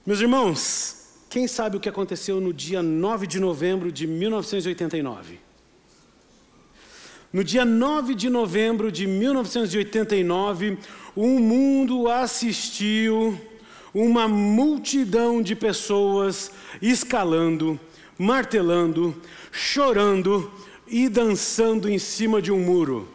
Meus irmãos, quem sabe o que aconteceu no dia 9 de novembro de 1989? No dia 9 de novembro de 1989, o mundo assistiu uma multidão de pessoas escalando, martelando, chorando e dançando em cima de um muro.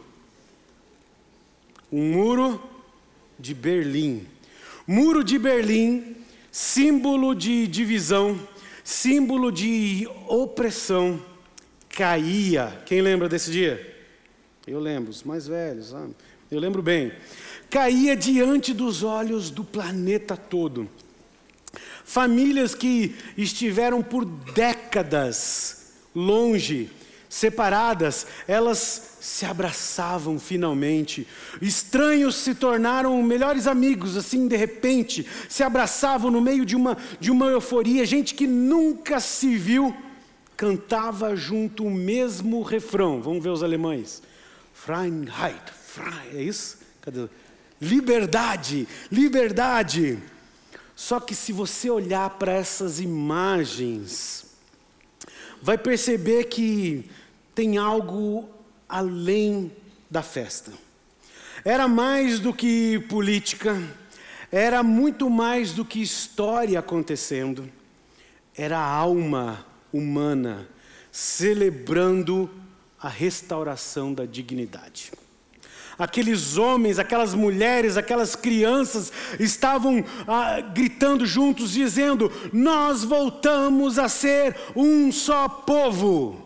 Um muro de Berlim. Muro de Berlim, símbolo de divisão, símbolo de opressão, caía. Quem lembra desse dia? Eu lembro, os mais velhos, sabe? Eu lembro bem. Caía diante dos olhos do planeta todo. Famílias que estiveram por décadas longe, separadas, elas se abraçavam finalmente. Estranhos se tornaram melhores amigos, assim, de repente, se abraçavam no meio de uma euforia. Gente que nunca se viu, cantava junto o mesmo refrão. Vamos ver os alemães. Freiheit, é isso? Cadê? Liberdade, liberdade. Só que se você olhar para essas imagens, vai perceber que tem algo além da festa. Era mais do que política, era muito mais do que história acontecendo. Era a alma humana celebrando a restauração da dignidade. Aqueles homens, aquelas mulheres, aquelas crianças estavam gritando juntos, dizendo: nós voltamos a ser um só povo.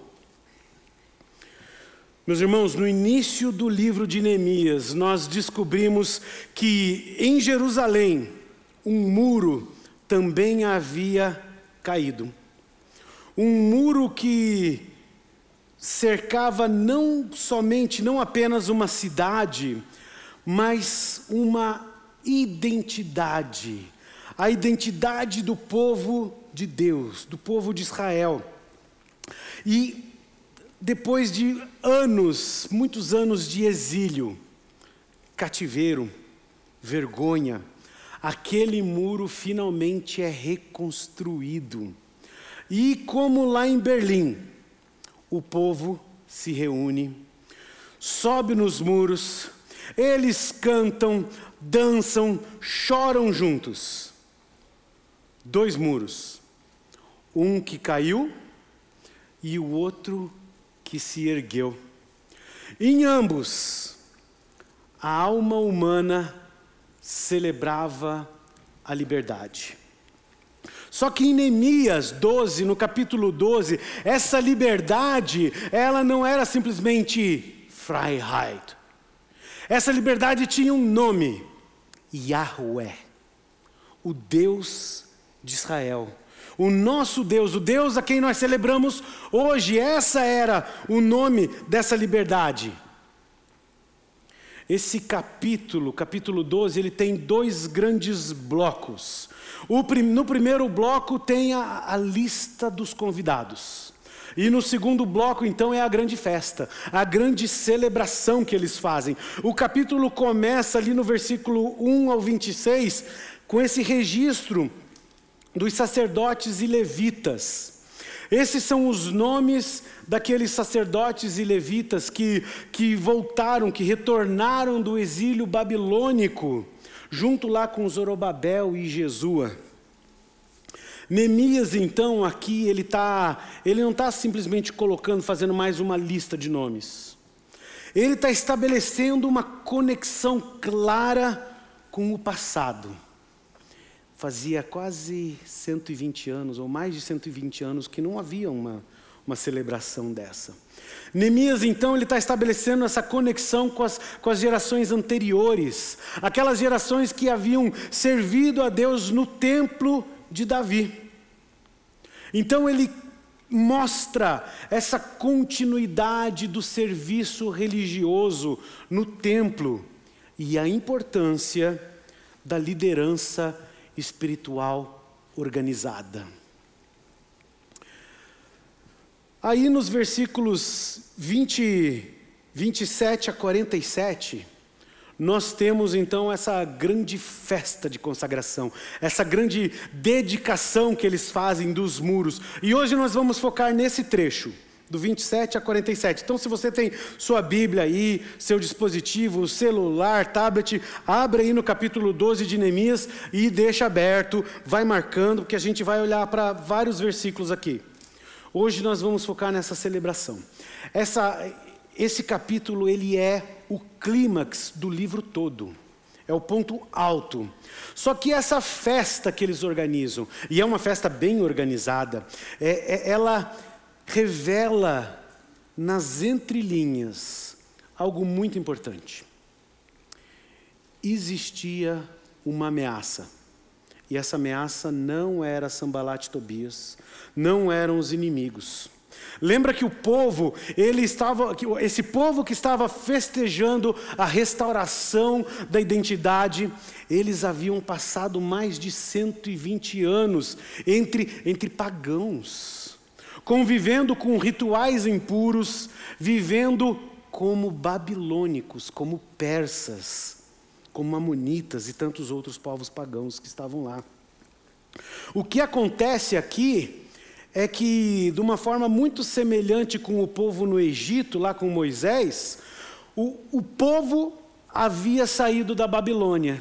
Meus irmãos, no início do livro de Neemias, nós descobrimos que em Jerusalém, um muro também havia caído. Um muro que cercava não apenas uma cidade, mas uma identidade. A identidade do povo de Deus, do povo de Israel. E depois de anos, muitos anos de exílio, cativeiro, vergonha, aquele muro finalmente é reconstruído. E como lá em Berlim, o povo se reúne, sobe nos muros, eles cantam, dançam, choram juntos. 2 muros, um que caiu e o outro que se ergueu. Em ambos, a alma humana celebrava a liberdade. Só que em Neemias 12, no capítulo 12, essa liberdade, ela não era simplesmente Freiheit. Essa liberdade tinha um nome: Yahweh, o Deus de Israel. O nosso Deus, o Deus a quem nós celebramos hoje, essa era o nome dessa liberdade. Esse capítulo 12, ele tem 2 grandes blocos. No primeiro bloco tem a lista dos convidados. E no segundo bloco, então, é a grande festa, a grande celebração que eles fazem. O capítulo começa ali no versículo 1 ao 26, com esse registro dos sacerdotes e levitas. Esses são os nomes daqueles sacerdotes e levitas que voltaram, que retornaram do exílio babilônico, junto lá com Zorobabel e Jesua. Neemias, então, aqui, ele não está simplesmente fazendo mais uma lista de nomes. Ele está estabelecendo uma conexão clara com o passado. Fazia quase 120 anos, ou mais de 120 anos, que não havia uma celebração dessa. Neemias, então, ele está estabelecendo essa conexão com as gerações anteriores, aquelas gerações que haviam servido a Deus no templo de Davi. Então ele mostra essa continuidade do serviço religioso no templo e a importância da liderança espiritual organizada. Aí nos versículos 27 a 47, nós temos então essa grande festa de consagração, essa grande dedicação que eles fazem dos muros. E hoje nós vamos focar nesse trecho, do 27 a 47. Então, se você tem sua Bíblia aí, seu dispositivo, celular, tablet, abre aí no capítulo 12 de Neemias e deixa aberto, vai marcando, porque a gente vai olhar para vários versículos aqui. Hoje nós vamos focar nessa celebração. Esse capítulo, ele é o clímax do livro todo. É o ponto alto. Só que essa festa que eles organizam, e é uma festa bem organizada, ela revela nas entrelinhas algo muito importante. Existia uma ameaça. E essa ameaça não era Sanbalat e Tobias, não eram os inimigos. Lembra que esse povo que estava festejando a restauração da identidade, eles haviam passado mais de 120 anos entre pagãos, convivendo com rituais impuros, vivendo como babilônicos, como persas, como amonitas e tantos outros povos pagãos que estavam lá. O que acontece aqui é que, de uma forma muito semelhante com o povo no Egito, lá com Moisés, o povo havia saído da Babilônia,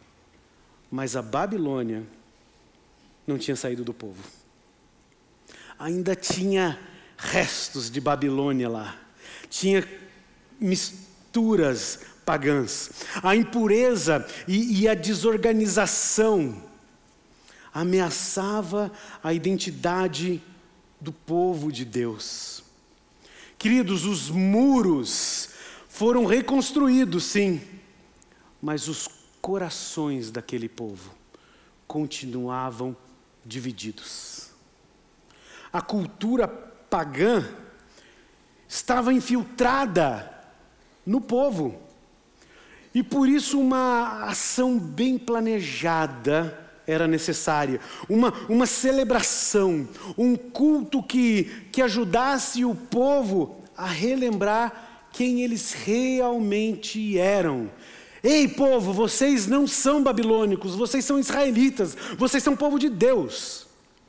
mas a Babilônia não tinha saído do povo. Ainda tinha restos de Babilônia lá, tinha misturas pagãs. A impureza e a desorganização ameaçava a identidade do povo de Deus. Queridos, os muros foram reconstruídos, sim, mas os corações daquele povo continuavam divididos. A cultura pagã estava infiltrada no povo, e por isso uma ação bem planejada era necessária, uma celebração, um culto que ajudasse o povo a relembrar quem eles realmente eram. Ei, povo, vocês não são babilônicos, vocês são israelitas, vocês são povo de Deus.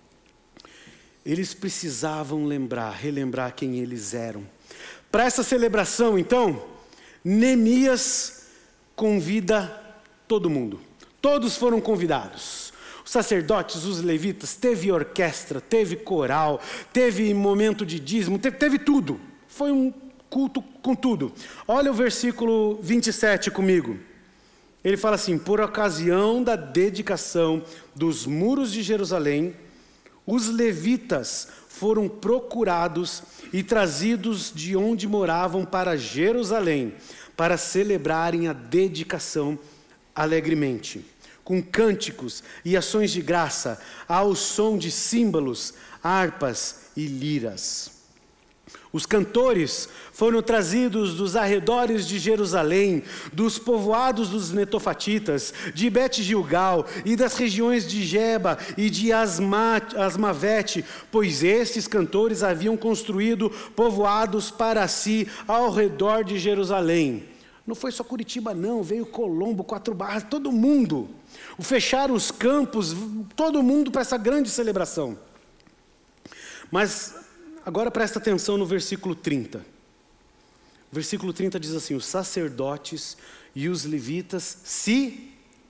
Eles precisavam relembrar quem eles eram. Para essa celebração, então, Neemias convida todo mundo. Todos foram convidados. Os sacerdotes, os levitas, teve orquestra, teve coral, teve momento de dízimo, teve tudo. Foi um culto com tudo. Olha o versículo 27 comigo. Ele fala assim: por ocasião da dedicação dos muros de Jerusalém, os levitas foram procurados e trazidos de onde moravam para Jerusalém, para celebrarem a dedicação alegremente, com cânticos e ações de graça, ao som de símbolos, harpas e liras. Os cantores foram trazidos dos arredores de Jerusalém, dos povoados dos netofatitas, de Bet-Gilgal e das regiões de Geba e de Asmavete, pois estes cantores haviam construído povoados para si ao redor de Jerusalém. Não foi só Curitiba não, veio Colombo, 4 Barras, todo mundo. Fecharam os campos, todo mundo para essa grande celebração. Mas agora presta atenção no versículo 30. O versículo 30 diz assim: os sacerdotes e os levitas se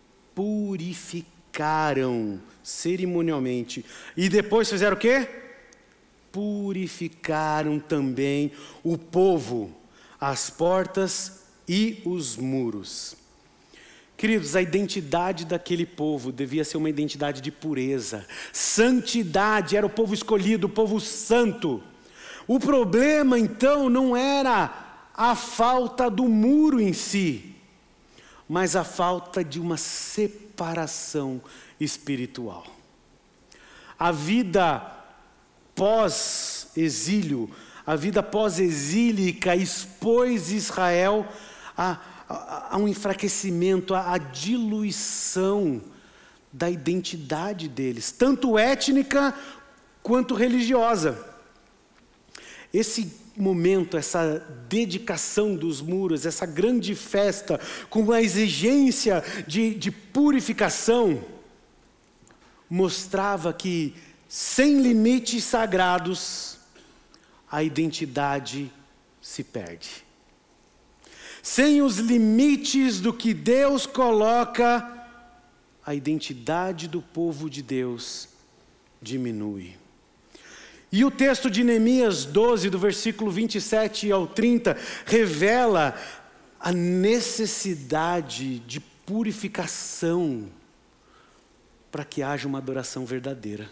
purificaram cerimonialmente. E depois fizeram o quê? Purificaram também o povo, as portas e os muros. Queridos, a identidade daquele povo devia ser uma identidade de pureza, santidade, era o povo escolhido, o povo santo. O problema então não era a falta do muro em si, mas a falta de uma separação espiritual. A vida pós-exílio, a vida pós-exílica expôs Israel a um enfraquecimento, a diluição da identidade deles, tanto étnica quanto religiosa. esse momento, essa dedicação dos muros, essa grande festa, com uma exigência de purificação, mostrava que, sem limites sagrados, a identidade se perde. Sem os limites do que Deus coloca, a identidade do povo de Deus diminui. E o texto de Neemias 12, do versículo 27 ao 30, revela a necessidade de purificação para que haja uma adoração verdadeira.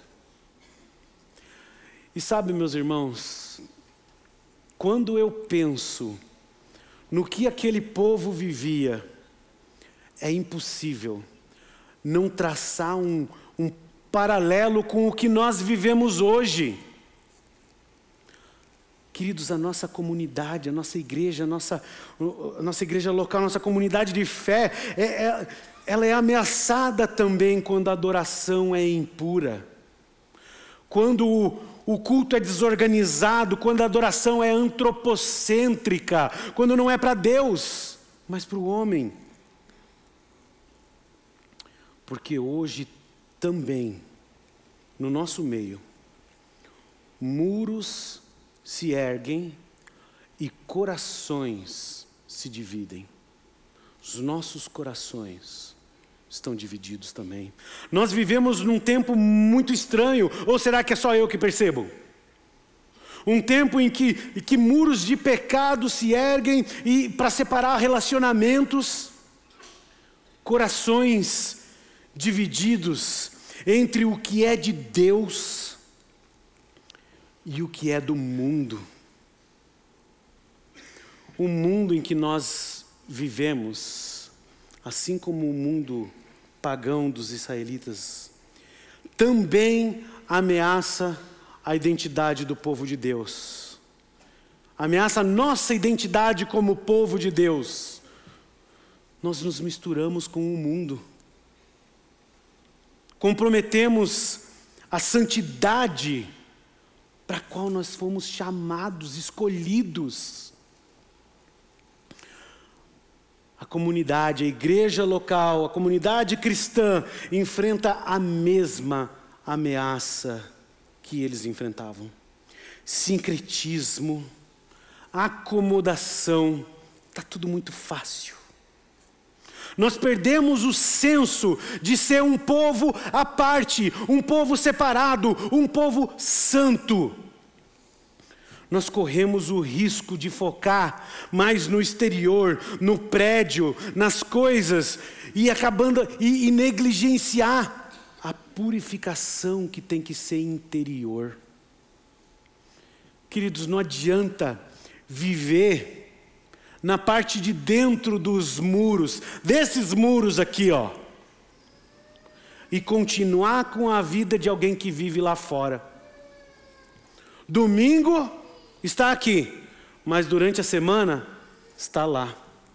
E sabe, meus irmãos, quando eu penso no que aquele povo vivia, é impossível não traçar um paralelo com o que nós vivemos hoje. Queridos, a nossa comunidade, a nossa igreja, a nossa igreja local, a nossa comunidade de fé, ela é ameaçada também quando a adoração é impura. Quando o culto é desorganizado, quando a adoração é antropocêntrica, quando não é para Deus, mas para o homem. Porque hoje também, no nosso meio, muros se erguem e corações se dividem. Os nossos corações estão divididos também. Nós vivemos num tempo muito estranho, ou será que é só eu que percebo? Um tempo em que muros de pecado se erguem e para separar relacionamentos, corações divididos entre o que é de Deus e o que é do mundo. O mundo em que nós vivemos, assim como o mundo pagão dos israelitas, também ameaça a identidade do povo de Deus. Ameaça a nossa identidade como povo de Deus. Nós nos misturamos com o mundo. Comprometemos a santidade para a qual nós fomos chamados, escolhidos. A comunidade, a igreja local, a comunidade cristã enfrenta a mesma ameaça que eles enfrentavam. Sincretismo, acomodação, está tudo muito fácil. Nós perdemos o senso de ser um povo à parte, um povo separado, um povo santo. Nós corremos o risco de focar mais no exterior, no prédio, nas coisas, e negligenciar a purificação que tem que ser interior. Queridos, não adianta viver na parte de dentro dos muros, desses muros aqui, ó, e continuar com a vida de alguém que vive lá fora. Domingo está aqui, mas durante a semana está lá,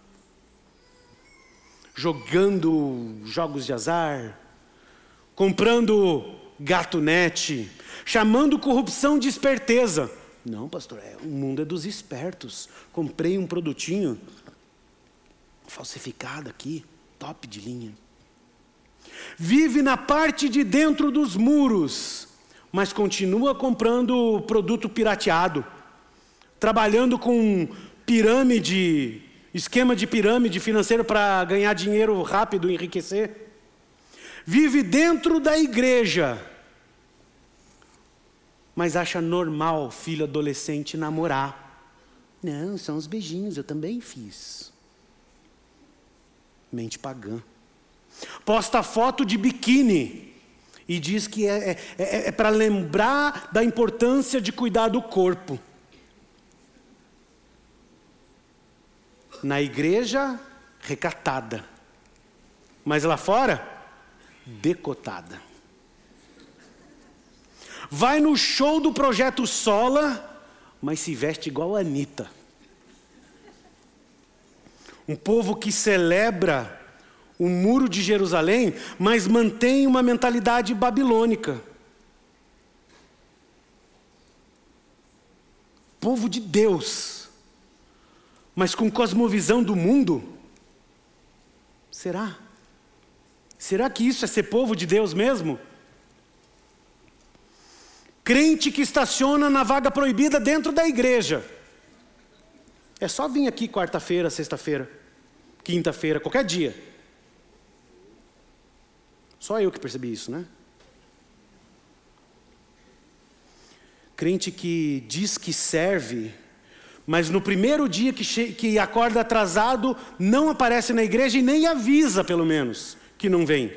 jogando jogos de azar, comprando gatunete, chamando corrupção de esperteza. Não, pastor, o mundo é dos espertos. Comprei um produtinho falsificado aqui, top de linha. Vive na parte de dentro dos muros, mas continua comprando produto pirateado, trabalhando com pirâmide, esquema de pirâmide financeiro para ganhar dinheiro rápido, enriquecer. Vive dentro da igreja, mas acha normal filho adolescente namorar. Não, são os beijinhos, eu também fiz. Mente pagã. Posta foto de biquíni e diz que é para lembrar da importância de cuidar do corpo. Na igreja, recatada. Mas lá fora, decotada. Vai no show do Projeto Sola, mas se veste igual a Anitta. Um povo que celebra o muro de Jerusalém, mas mantém uma mentalidade babilônica. povo de Deus, mas com cosmovisão do mundo? Será? Será que isso é ser povo de Deus mesmo? Crente que estaciona na vaga proibida dentro da igreja. É só vir aqui quarta-feira, sexta-feira, quinta-feira, qualquer dia. Só eu que percebi isso, né? Crente que diz que serve, mas no primeiro dia que acorda atrasado, não aparece na igreja e nem avisa, pelo menos, que não vem.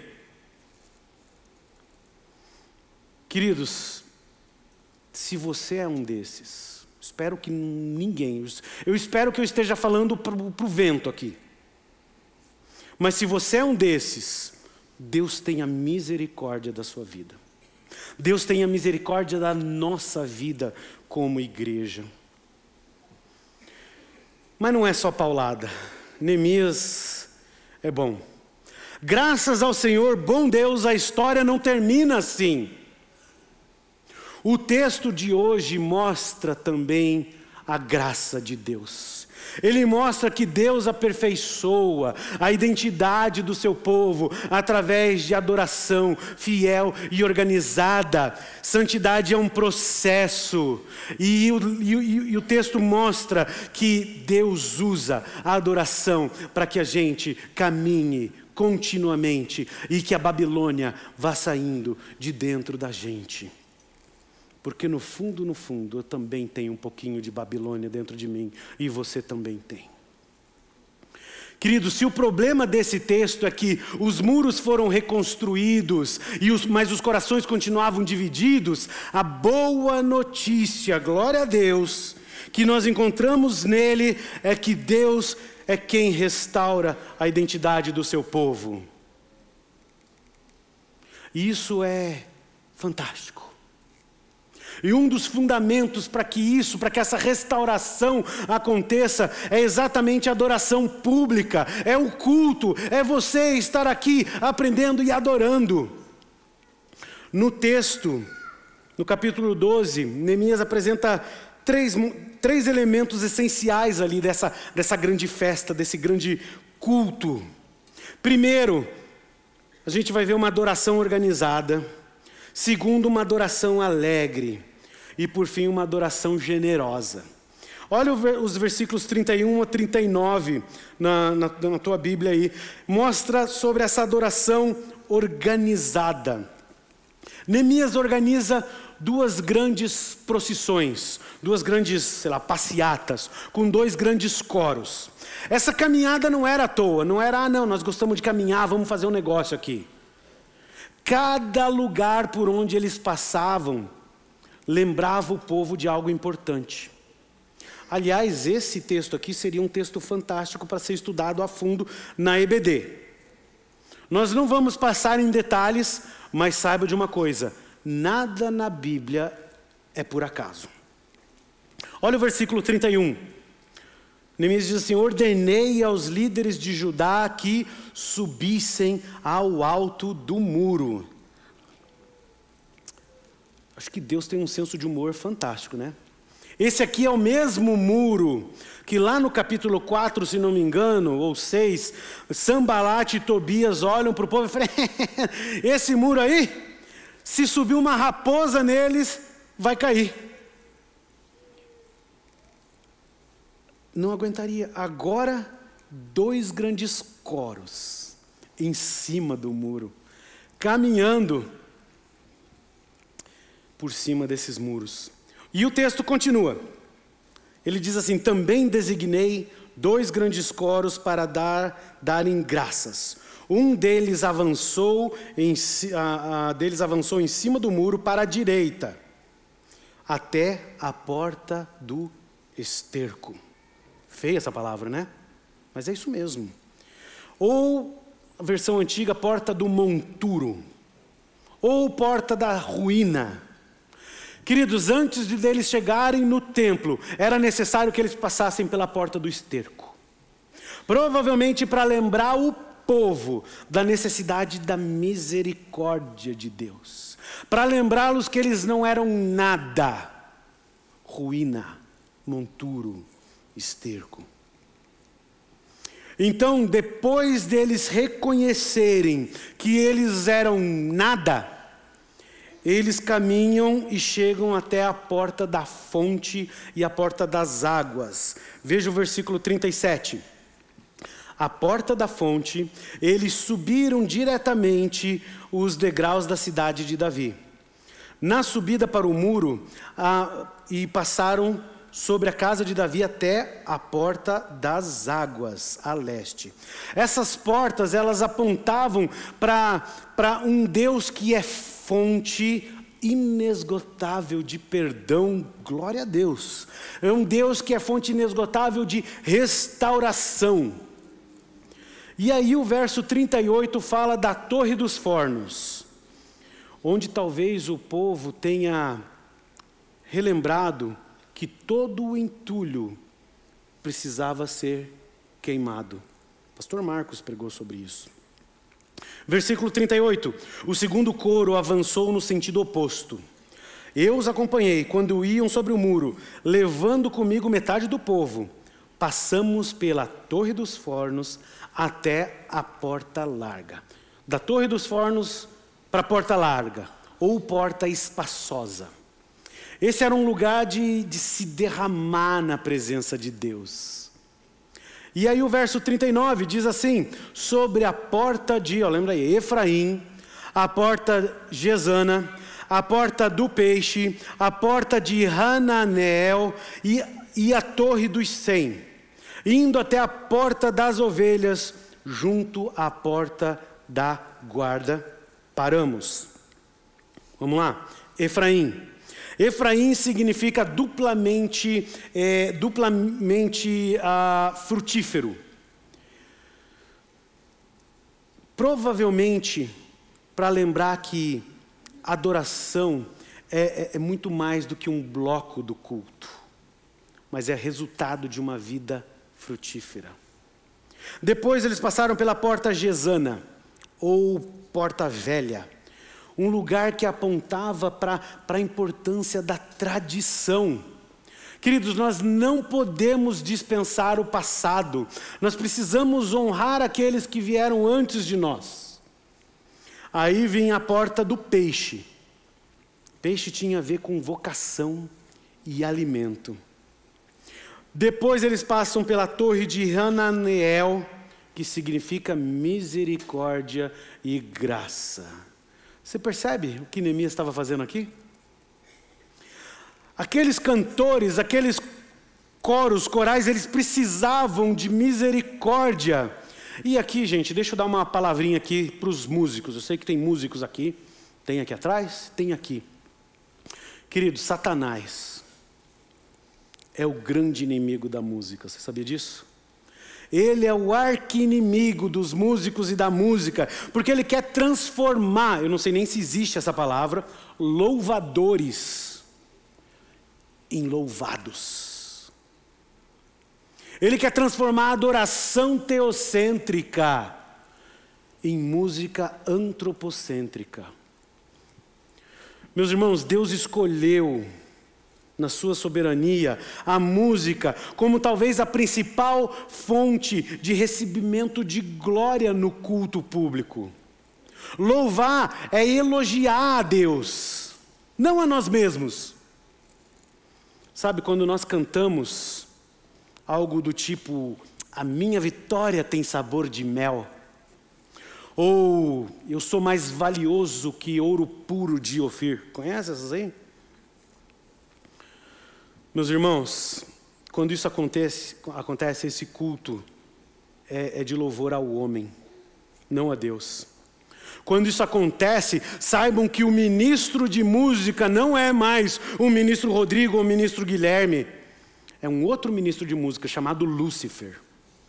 Queridos, se você é um desses, espero que ninguém, eu espero que eu esteja falando para o vento aqui. Mas se você é um desses, Deus tenha misericórdia da sua vida. Deus tenha misericórdia da nossa vida como igreja. Mas não é só paulada. Neemias é bom. Graças ao Senhor, bom Deus, a história não termina assim. O texto de hoje mostra também a graça de Deus. Ele mostra que Deus aperfeiçoa a identidade do seu povo através de adoração fiel e organizada. Santidade é um processo. E o texto mostra que Deus usa a adoração para que a gente caminhe continuamente e que a Babilônia vá saindo de dentro da gente. Porque no fundo, eu também tenho um pouquinho de Babilônia dentro de mim, e você também tem. Queridos, se o problema desse texto é que os muros foram reconstruídos, mas os corações continuavam divididos, a boa notícia, glória a Deus, que nós encontramos nele é que Deus é quem restaura a identidade do seu povo. E isso é fantástico. E um dos fundamentos para que essa restauração aconteça, é exatamente a adoração pública, é o culto, é você estar aqui aprendendo e adorando. No texto, no capítulo 12, Neemias apresenta três elementos essenciais ali dessa grande festa, desse grande culto. Primeiro, a gente vai ver uma adoração organizada. Segundo, uma adoração alegre. E por fim, uma adoração generosa. Olha os versículos 31 a 39 na tua Bíblia aí. Mostra sobre essa adoração organizada. Neemias organiza duas grandes procissões, duas grandes, passeatas, com dois grandes coros. Essa caminhada não era à toa, não era, nós gostamos de caminhar, vamos fazer um negócio aqui. Cada lugar por onde eles passavam, lembrava o povo de algo importante. Aliás, esse texto aqui seria um texto fantástico para ser estudado a fundo na EBD. Nós não vamos passar em detalhes, mas saiba de uma coisa, nada na Bíblia é por acaso. Olha o versículo 31. Neemias diz assim: ordenei aos líderes de Judá que subissem ao alto do muro. Acho que Deus tem um senso de humor fantástico, né? Esse aqui é o mesmo muro que lá no capítulo 4, se não me engano, ou 6, Sanbalate e Tobias olham para o povo e falam: esse muro aí, se subir uma raposa neles, vai cair. Não aguentaria. Agora, dois grandes coros em cima do muro, caminhando por cima desses muros. E o texto continua. Ele diz assim: também designei dois grandes coros para darem graças. Um deles avançou em cima do muro para a direita, até a porta do esterco. Feia essa palavra, né? Mas é isso mesmo. Ou, a versão antiga, porta do monturo. Ou porta da ruína. Queridos, antes deles chegarem no templo, era necessário que eles passassem pela porta do esterco. Provavelmente para lembrar o povo da necessidade da misericórdia de Deus. Para lembrá-los que eles não eram nada. Ruína, monturo, esterco. Então, depois deles reconhecerem que eles eram nada, eles caminham e chegam até a porta da fonte e a porta das águas. Veja o versículo 37. A porta da fonte, eles subiram diretamente os degraus da cidade de Davi. Na subida para o muro, e passaram sobre a casa de Davi até a porta das águas, a leste. Essas portas, elas apontavam para um Deus que é fonte inesgotável de perdão, glória a Deus. É um Deus que é fonte inesgotável de restauração. E aí o verso 38 fala da Torre dos Fornos, onde talvez o povo tenha relembrado que todo o entulho precisava ser queimado. Pastor Marcos pregou sobre isso. Versículo 38. O segundo coro avançou no sentido oposto. Eu os acompanhei quando iam sobre o muro, levando comigo metade do povo. Passamos pela Torre dos Fornos até a Porta Larga. Da Torre dos Fornos para a Porta Larga, ou Porta Espaçosa. Esse era um lugar de se derramar na presença de Deus. E aí o verso 39 diz assim, sobre a porta de, lembra aí, Efraim, a porta Gesana, a porta do peixe, a porta de Hananeel e a torre dos 100, indo até a porta das ovelhas, junto à porta da guarda, paramos. Vamos lá, Efraim. Efraim significa duplamente frutífero. Provavelmente, para lembrar que adoração é muito mais do que um bloco do culto, mas é resultado de uma vida frutífera. Depois eles passaram pela porta Gesana, ou porta velha, um lugar que apontava para a importância da tradição. Queridos, nós não podemos dispensar o passado, nós precisamos honrar aqueles que vieram antes de nós. Aí vinha a porta do peixe. Peixe tinha a ver com vocação e alimento. Depois eles passam pela torre de Hananeel, que significa misericórdia e graça. Você percebe o que Neemias estava fazendo aqui? Aqueles cantores, aqueles corais, eles precisavam de misericórdia. E aqui, gente, deixa eu dar uma palavrinha aqui para os músicos. Eu sei que tem músicos aqui. Tem aqui atrás? Tem aqui. Querido, Satanás é o grande inimigo da música. Você sabia disso? Ele é o arqui-inimigo dos músicos e da música, porque ele quer transformar, eu não sei nem se existe essa palavra, louvadores em louvados. Ele quer transformar a adoração teocêntrica em música antropocêntrica. Meus irmãos, Deus escolheu na sua soberania, a música como talvez a principal fonte de recebimento de glória no culto público. Louvar é elogiar a Deus, não a nós mesmos. Sabe, quando nós cantamos algo do tipo, a minha vitória tem sabor de mel, ou eu sou mais valioso que ouro puro de Ofir. Conhece essas aí? Meus irmãos, quando isso acontece esse culto é de louvor ao homem, não a Deus. Quando isso acontece, saibam que o ministro de música não é mais o ministro Rodrigo ou o ministro Guilherme. É um outro ministro de música chamado Lúcifer.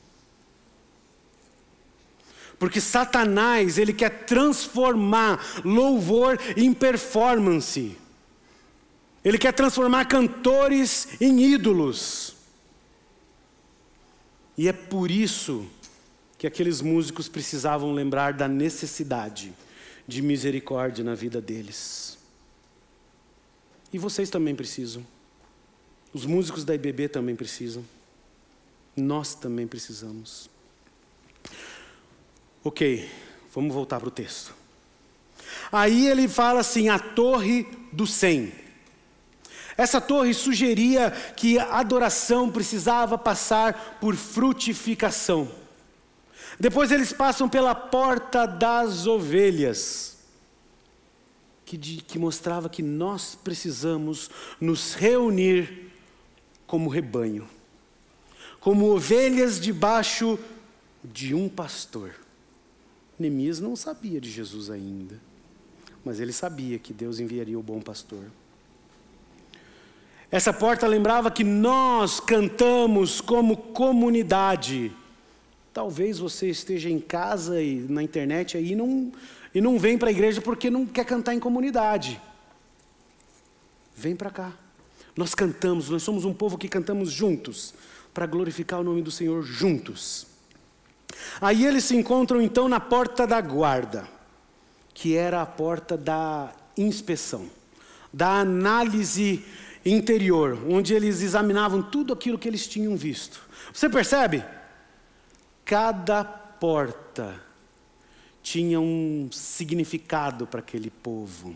Porque Satanás, ele quer transformar louvor em performance. Ele quer transformar cantores em ídolos. E é por isso que aqueles músicos precisavam lembrar da necessidade de misericórdia na vida deles. E vocês também precisam. Os músicos da IBB também precisam. Nós também precisamos. Ok, vamos voltar para o texto. Aí ele fala assim, a torre do 100. Essa torre sugeria que a adoração precisava passar por frutificação. Depois eles passam pela porta das ovelhas, que mostrava que nós precisamos nos reunir como rebanho, como ovelhas debaixo de um pastor. Neemias não sabia de Jesus ainda, mas ele sabia que Deus enviaria o bom pastor. Essa porta lembrava que nós cantamos como comunidade. Talvez você esteja em casa e na internet aí e não vem para a igreja porque não quer cantar em comunidade. Vem para cá. Nós cantamos, nós somos um povo que cantamos juntos, para glorificar o nome do Senhor juntos. Aí eles se encontram então na porta da guarda, que era a porta da inspeção, da análise interior, onde eles examinavam tudo aquilo que eles tinham visto. Você percebe? Cada porta tinha um significado para aquele povo.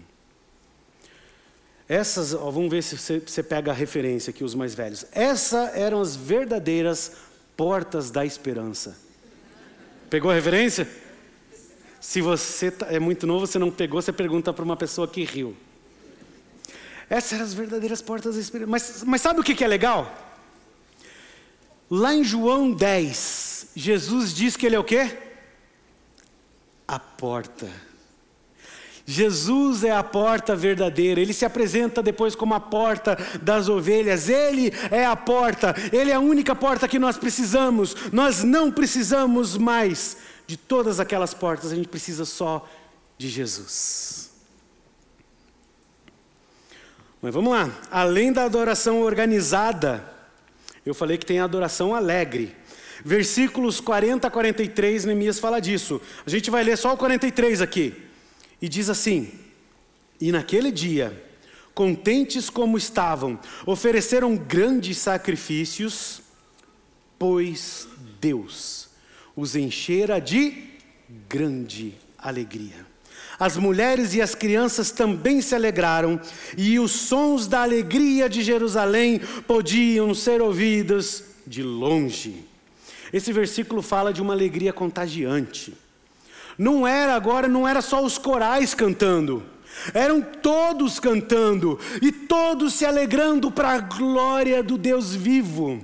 Essas, vamos ver se você pega a referência aqui, os mais velhos. Essas eram as verdadeiras portas da esperança. Pegou a referência? Se você é muito novo, você não pegou, você pergunta para uma pessoa que riu. Essas eram as verdadeiras portas da esperança. Mas sabe o que é legal? Lá em João 10, Jesus diz que ele é o quê? A porta. Jesus é a porta verdadeira. Ele se apresenta depois como a porta das ovelhas. Ele é a porta. Ele é a única porta que nós precisamos. Nós não precisamos mais de todas aquelas portas. A gente precisa só de Jesus. Mas vamos lá. Além da adoração organizada, eu falei que tem a adoração alegre. Versículos 40 a 43, Neemias fala disso. A gente vai ler só o 43 aqui. E diz assim: e naquele dia, contentes como estavam, ofereceram grandes sacrifícios, pois Deus os enchera de grande alegria. As mulheres e as crianças também se alegraram, e os sons da alegria de Jerusalém podiam ser ouvidos de longe. Esse versículo fala de uma alegria contagiante. Não era só os corais cantando, eram todos cantando, e todos se alegrando para a glória do Deus vivo.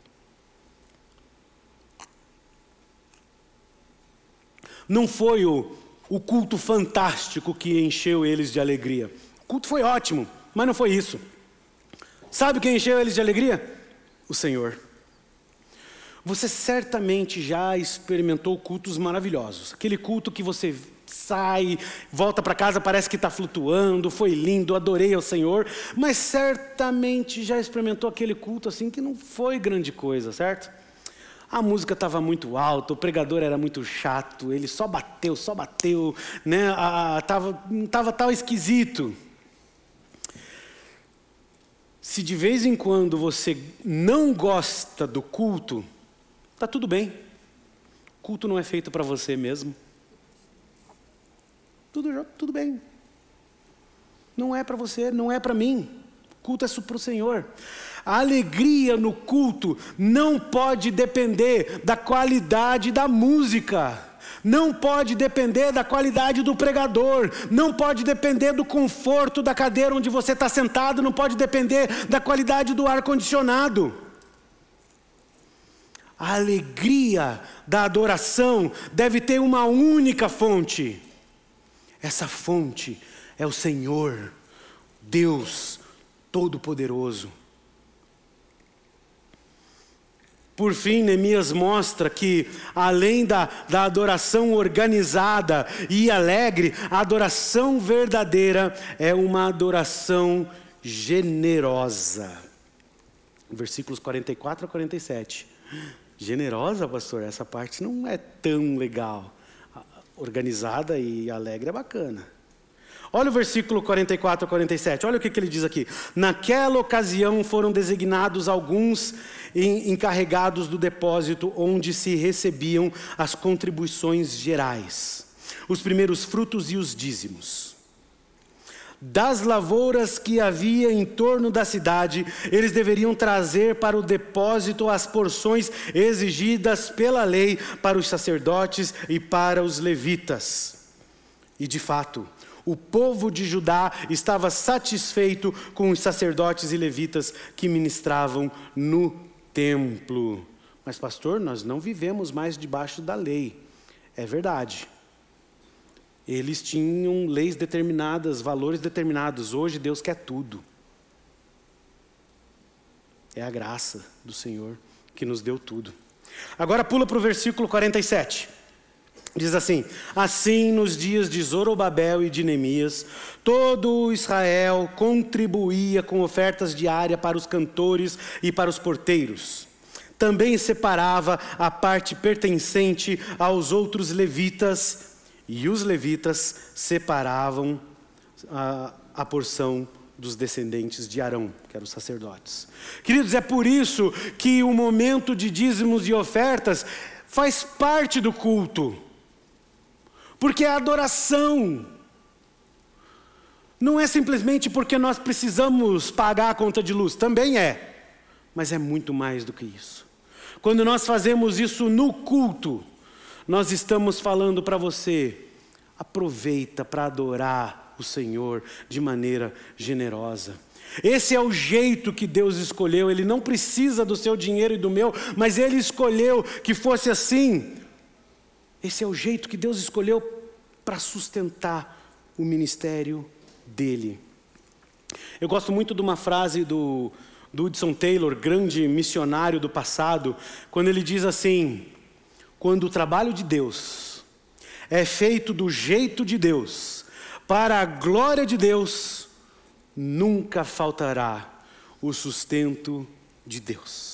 Não foi o culto fantástico que encheu eles de alegria. O culto foi ótimo, mas não foi isso. Sabe quem encheu eles de alegria? O Senhor. Você certamente já experimentou cultos maravilhosos. Aquele culto que você sai, volta para casa, parece que está flutuando, foi lindo, adorei ao Senhor. Mas certamente já experimentou aquele culto assim que não foi grande coisa, certo? A música estava muito alta, o pregador era muito chato, ele só bateu, né? Tava tal esquisito. Se de vez em quando você não gosta do culto, está tudo bem. O culto não é feito para você mesmo. Tudo bem. Não é para você, não é para mim. O culto é para o Senhor. A alegria no culto não pode depender da qualidade da música. Não pode depender da qualidade do pregador. Não pode depender do conforto da cadeira onde você está sentado. Não pode depender da qualidade do ar-condicionado. A alegria da adoração deve ter uma única fonte. Essa fonte é o Senhor, Deus Todo-Poderoso. Por fim, Neemias mostra que, além da adoração organizada e alegre, a adoração verdadeira é uma adoração generosa. Versículos 44 a 47. Generosa, pastor? Essa parte não é tão legal. Organizada e alegre é bacana. Olha o versículo 44 a 47, olha o que ele diz aqui. Naquela ocasião foram designados alguns encarregados do depósito onde se recebiam as contribuições gerais, os primeiros frutos e os dízimos. Das lavouras que havia em torno da cidade, eles deveriam trazer para o depósito as porções exigidas pela lei para os sacerdotes e para os levitas. E de fato, o povo de Judá estava satisfeito com os sacerdotes e levitas que ministravam no templo. Mas pastor, nós não vivemos mais debaixo da lei. É verdade. Eles tinham leis determinadas, valores determinados. Hoje Deus quer tudo. É a graça do Senhor que nos deu tudo. Agora pula para o versículo 47. Diz assim: assim nos dias de Zorobabel e de Neemias, todo Israel contribuía com ofertas diárias para os cantores e para os porteiros. Também separava a parte pertencente aos outros levitas, e os levitas separavam a porção dos descendentes de Arão, que eram os sacerdotes. Queridos, é por isso que o momento de dízimos e ofertas faz parte do culto. Porque a adoração não é simplesmente porque nós precisamos pagar a conta de luz, também é, mas é muito mais do que isso. Quando nós fazemos isso no culto, nós estamos falando para você, aproveita para adorar o Senhor de maneira generosa. Esse é o jeito que Deus escolheu, Ele não precisa do seu dinheiro e do meu, mas Ele escolheu que fosse assim. Esse é o jeito que Deus escolheu para sustentar o ministério dele. Eu gosto muito de uma frase do Hudson Taylor, grande missionário do passado, quando ele diz assim: quando o trabalho de Deus é feito do jeito de Deus, para a glória de Deus, nunca faltará o sustento de Deus.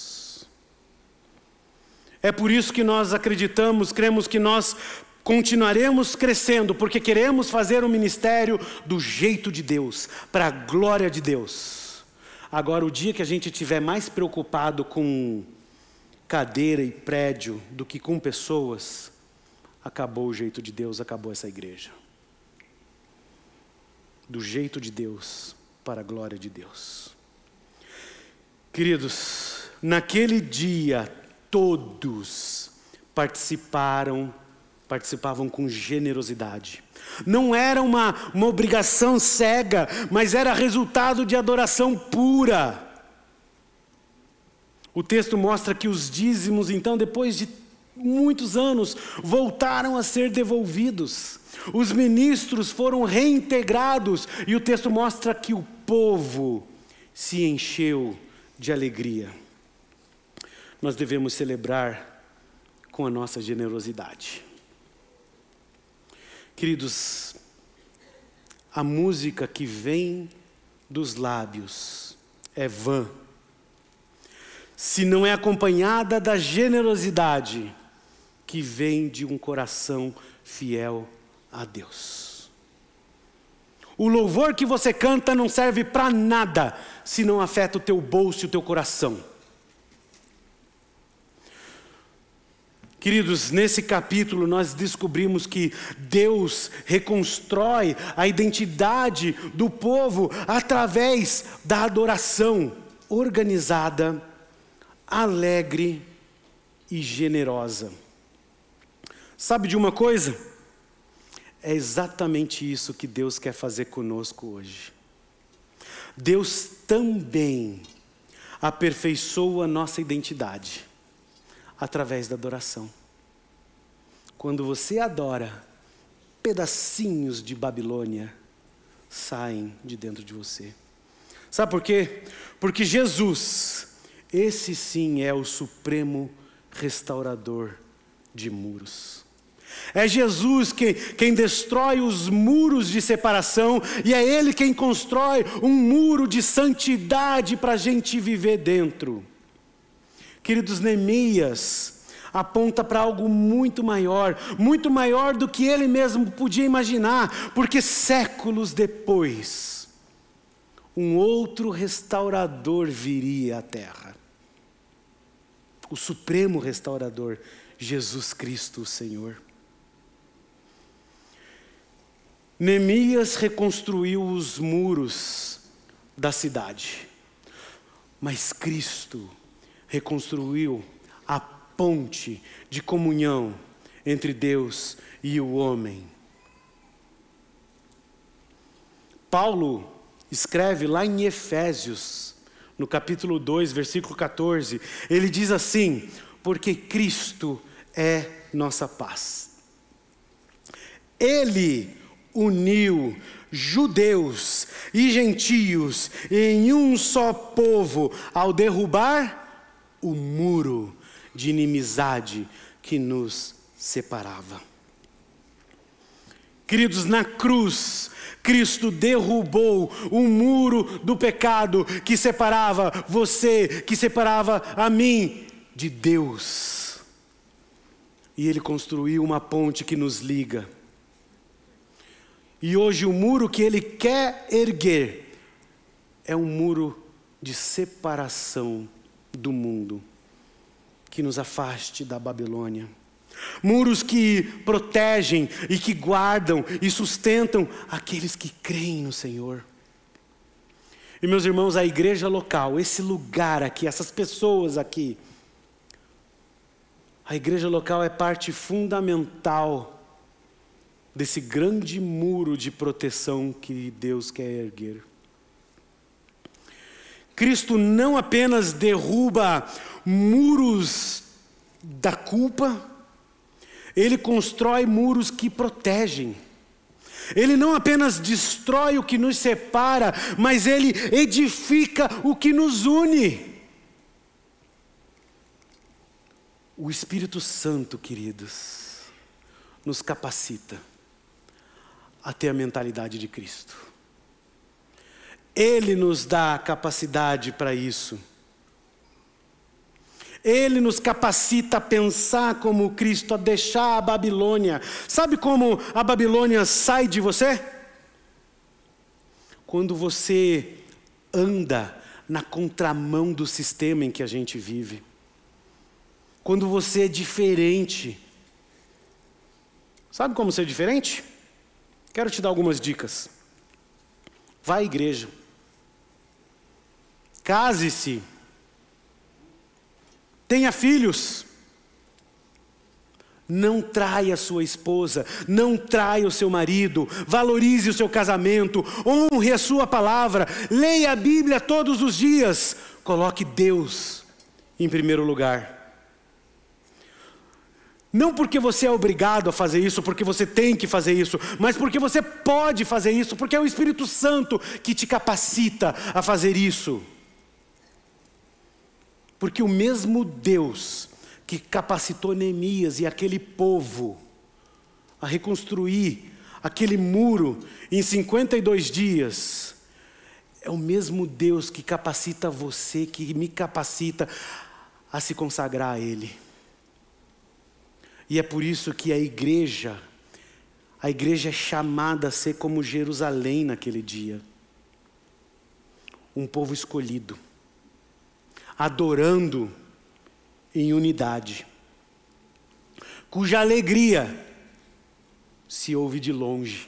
É por isso que nós acreditamos, cremos que nós continuaremos crescendo, porque queremos fazer o ministério do jeito de Deus, para a glória de Deus. Agora, o dia que a gente estiver mais preocupado com cadeira e prédio do que com pessoas, acabou o jeito de Deus, acabou essa igreja. Do jeito de Deus, para a glória de Deus. Queridos, naquele dia, todos participavam com generosidade. Não era uma obrigação cega, mas era resultado de adoração pura. O texto mostra que os dízimos, então, depois de muitos anos, voltaram a ser devolvidos. Os ministros foram reintegrados, e o texto mostra que o povo se encheu de alegria. Nós devemos celebrar com a nossa generosidade. Queridos, a música que vem dos lábios é vã, se não é acompanhada da generosidade que vem de um coração fiel a Deus. O louvor que você canta não serve para nada se não afeta o teu bolso e o teu coração. Queridos, nesse capítulo nós descobrimos que Deus reconstrói a identidade do povo através da adoração organizada, alegre e generosa. Sabe de uma coisa? É exatamente isso que Deus quer fazer conosco hoje. Deus também aperfeiçoa a nossa identidade através da adoração. Quando você adora, pedacinhos de Babilônia saem de dentro de você. Sabe por quê? Porque Jesus, esse sim é o supremo restaurador de muros. É Jesus quem destrói os muros de separação, e é Ele quem constrói um muro de santidade para a gente viver dentro. Queridos, Neemias, aponta para algo muito maior do que ele mesmo podia imaginar, porque séculos depois, um outro restaurador viria à terra. O supremo restaurador, Jesus Cristo, o Senhor. Neemias reconstruiu os muros da cidade, mas Cristo reconstruiu a ponte de comunhão entre Deus e o homem. Paulo escreve lá em Efésios, no capítulo 2, versículo 14, ele diz assim: porque Cristo é nossa paz. Ele uniu judeus e gentios em um só povo ao derrubar o muro de inimizade que nos separava. Queridos, na cruz, Cristo derrubou o muro do pecado que separava você, que separava a mim de Deus. E Ele construiu uma ponte que nos liga. E hoje o muro que Ele quer erguer é um muro de separação do mundo, que nos afaste da Babilônia. Muros que protegem e que guardam e sustentam aqueles que creem no Senhor. E meus irmãos, a igreja local, esse lugar aqui, essas pessoas aqui, a igreja local é parte fundamental desse grande muro de proteção que Deus quer erguer. Cristo não apenas derruba muros da culpa, Ele constrói muros que protegem. Ele não apenas destrói o que nos separa, mas Ele edifica o que nos une. O Espírito Santo, queridos, nos capacita a ter a mentalidade de Cristo. Ele nos dá a capacidade para isso. Ele nos capacita a pensar como Cristo, a deixar a Babilônia. Sabe como a Babilônia sai de você? Quando você anda na contramão do sistema em que a gente vive. Quando você é diferente. Sabe como ser diferente? Quero te dar algumas dicas. Vá à igreja. Case-se. Tenha filhos. Não traia a sua esposa, não traia o seu marido, valorize o seu casamento, honre a sua palavra, leia a Bíblia todos os dias, coloque Deus em primeiro lugar. Não porque você é obrigado a fazer isso, porque você tem que fazer isso, mas porque você pode fazer isso, porque é o Espírito Santo que te capacita a fazer isso. Porque o mesmo Deus que capacitou Neemias e aquele povo a reconstruir aquele muro em 52 dias, é o mesmo Deus que capacita você, que me capacita a se consagrar a Ele. E é por isso que a igreja é chamada a ser como Jerusalém naquele dia. Um povo escolhido, adorando em unidade, cuja alegria se ouve de longe.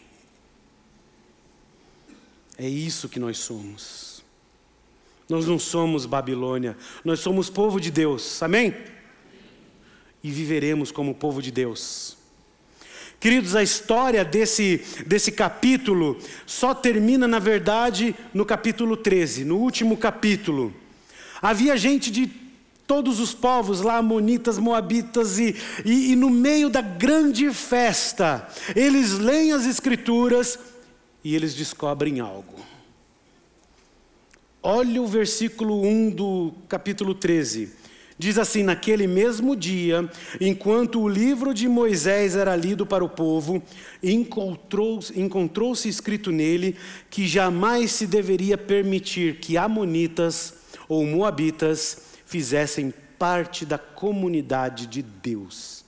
É isso que nós somos. Nós não somos Babilônia, nós somos povo de Deus, amém? E viveremos como povo de Deus. Queridos, a história desse capítulo só termina, na verdade, no capítulo 13, no último capítulo. Havia gente de todos os povos lá, amonitas, moabitas, e no meio da grande festa, eles leem as escrituras e eles descobrem algo. Olha o versículo 1 do capítulo 13. Diz assim: naquele mesmo dia, enquanto o livro de Moisés era lido para o povo, encontrou-se escrito nele que jamais se deveria permitir que amonitas ou moabitas fizessem parte da comunidade de Deus.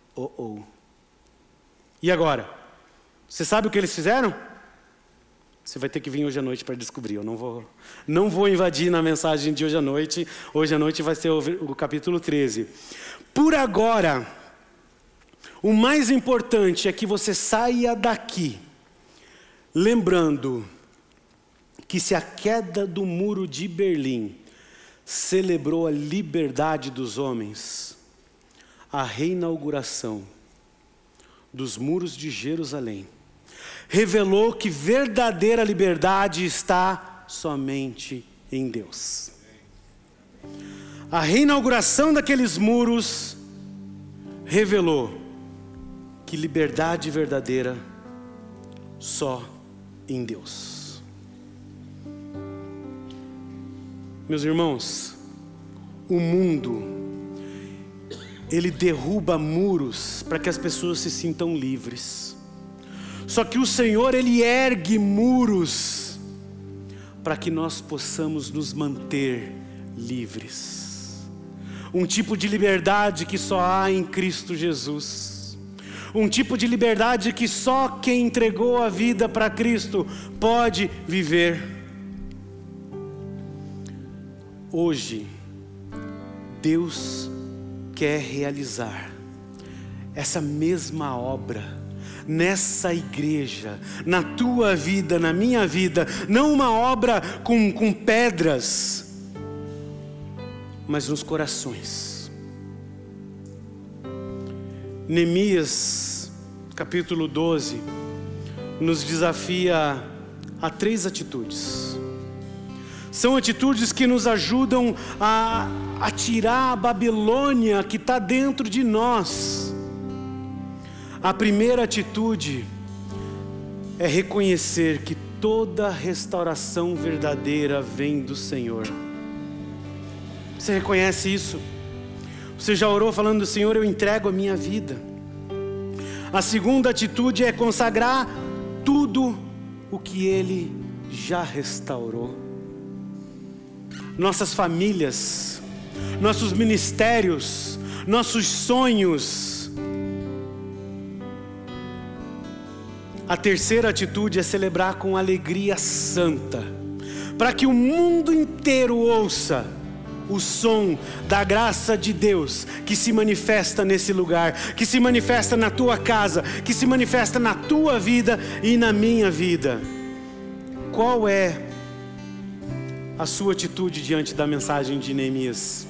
E agora? Você sabe o que eles fizeram? Você vai ter que vir hoje à noite para descobrir. Eu não vou invadir na mensagem de hoje à noite. Hoje à noite vai ser o capítulo 13. Por agora, o mais importante é que você saia daqui lembrando que se a queda do muro de Berlim celebrou a liberdade dos homens, a reinauguração dos muros de Jerusalém revelou que verdadeira liberdade está somente em Deus. A reinauguração daqueles muros revelou que liberdade verdadeira só em Deus. Meus irmãos, o mundo, ele derruba muros para que as pessoas se sintam livres. Só que o Senhor, Ele ergue muros para que nós possamos nos manter livres. Um tipo de liberdade que só há em Cristo Jesus. Um tipo de liberdade que só quem entregou a vida para Cristo pode viver. Hoje, Deus quer realizar essa mesma obra nessa igreja, na tua vida, na minha vida. Não uma obra com pedras, mas nos corações. Neemias, capítulo 12, nos desafia a 3 atitudes. São atitudes que nos ajudam a tirar a Babilônia que está dentro de nós. A primeira atitude é reconhecer que toda restauração verdadeira vem do Senhor. Você reconhece isso? Você já orou falando: Senhor, eu entrego a minha vida. A segunda atitude é consagrar tudo o que Ele já restaurou. Nossas famílias, nossos ministérios, nossos sonhos. A terceira atitude é celebrar com alegria santa, para que o mundo inteiro ouça o som da graça de Deus que se manifesta nesse lugar, que se manifesta na tua casa, que se manifesta na tua vida e na minha vida. Qual é a sua atitude diante da mensagem de Neemias?